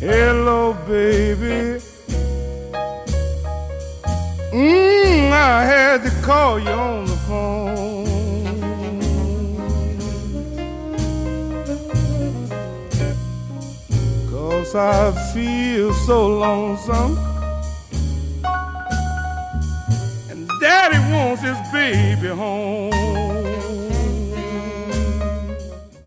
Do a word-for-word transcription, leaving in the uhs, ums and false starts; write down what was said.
Hello, baby. Mm, I had to call you on the phone. 'Cause I feel so lonesome. And Daddy wants his baby home.